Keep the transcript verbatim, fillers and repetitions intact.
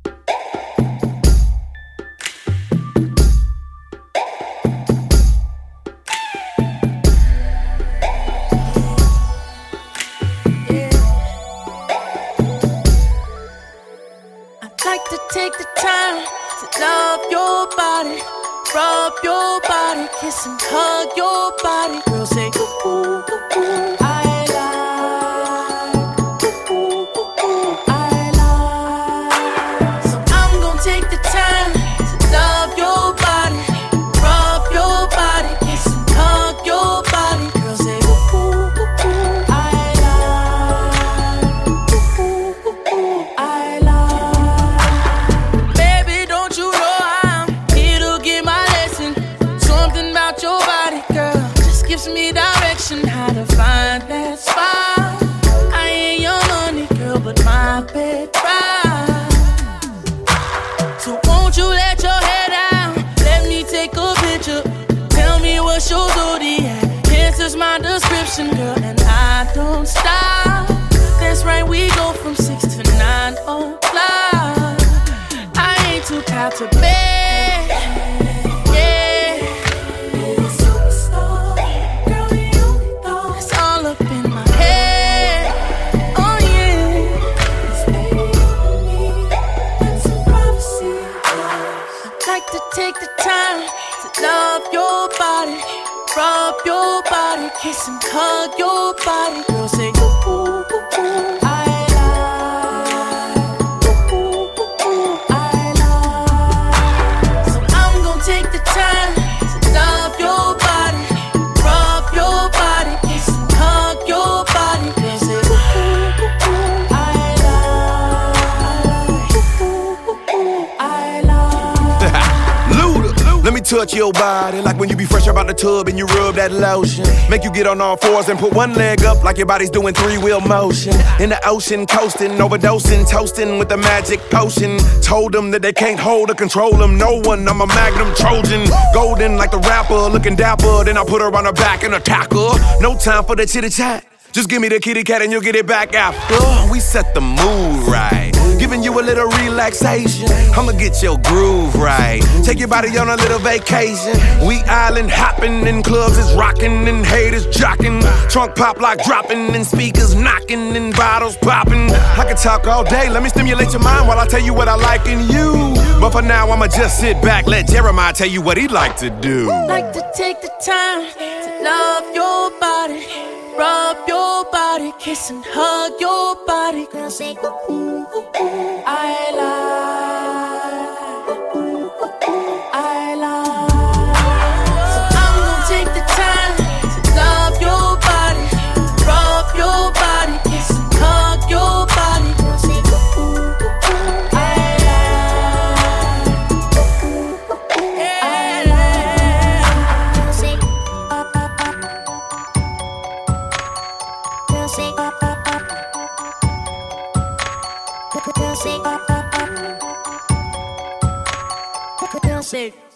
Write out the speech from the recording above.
Like to take the time to love your body, rub your body, kiss and hug your body. Girl, say ooh, ooh, ooh, ooh. I like ooh, ooh, ooh, ooh. I like. So I'm gonna take the time to love your body, rub your body, kiss and hug your body. Girl, say ooh, ooh, ooh, ooh. I like ooh, ooh, ooh, ooh. I like. Gives me direction how to find that spot. I ain't your money girl, but my bed right. So won't you let your hair down? Let me take a picture. Tell me what's your zodiac. Answers my description, girl, and I don't stop. That's right, we go from six to nine o'clock. I ain't too proud to bed. Take the time to love your body, rub your body, kiss and hug your body. Girl, say ooh, ooh, ooh, ooh. I like ooh, ooh, ooh, ooh. I like. So I'm gonna take the time to love your body, rub your body, kiss and hug your body. Girl, say ooh, ooh, ooh, ooh. I like ooh, ooh, ooh, ooh. I like. Let me touch your body like when you be fresh up out the tub and you rub that lotion. Make you get on all fours and put one leg up like your body's doing three-wheel motion. In the ocean, coasting, overdosing, toasting with the magic potion. Told them that they can't hold or control them. No one, I'm a Magnum Trojan. Golden like the rapper, looking dapper. Then I put her on her back and attack her. No time for the chitty-chat. Just give me the kitty cat and you'll get it back after. We set the mood right, giving you a little relaxation. I'ma get your groove right, take your body on a little vacation. We island hopping and clubs is rocking and haters jocking. Trunk pop like dropping and speakers knocking and bottles popping. I can talk all day, let me stimulate your mind while I tell you what I like in you. But for now I'ma just sit back, let Jeremiah tell you what he'd like to do. Like to take the time to love your body, rub your body, kiss and hug your body. Girl, say ooh, ooh, ooh, ooh. I like ooh, ooh, ooh, ooh. I like. So I'm gonna take the time to love your body, rub your body, kiss and hug your body. Girl, say ooh, ooh, ooh, ooh. I like ooh, ooh, ooh, ooh. I like. Girl, say up, up, up. Girl, say up, up, up. Girl, say up, up, up. Girl, say